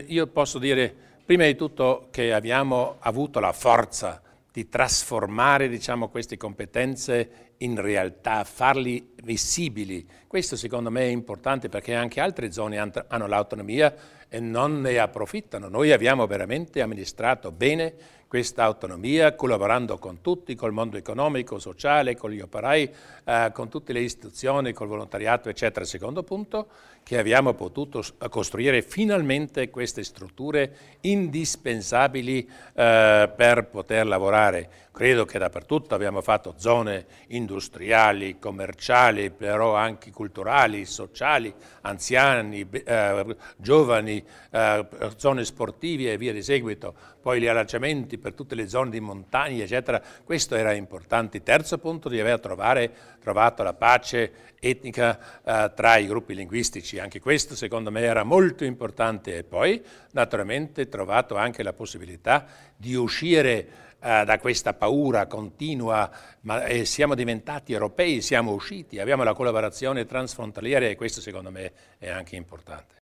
io posso dire prima di tutto che abbiamo avuto la forza di trasformare, diciamo, queste competenze in realtà, farli visibili. Questo secondo me è importante perché anche altre zone hanno l'autonomia e non ne approfittano. Noi abbiamo veramente amministrato bene questa autonomia, collaborando con tutti, col mondo economico, sociale, con gli operai, con tutte le istituzioni, col volontariato, eccetera. Secondo punto, che abbiamo potuto costruire finalmente queste strutture indispensabili per poter lavorare. Credo che dappertutto abbiamo fatto zone industriali, commerciali, però anche culturali, sociali, anziani, giovani, zone sportive e via di seguito, poi gli allacciamenti per tutte le zone di montagna, eccetera. Questo era importante. Terzo punto, di aver trovato la pace etnica tra i gruppi linguistici. Anche questo secondo me era molto importante. E poi naturalmente trovato anche la possibilità di uscire da questa paura continua, ma siamo diventati europei, siamo usciti, abbiamo la collaborazione transfrontaliera e questo secondo me è anche importante.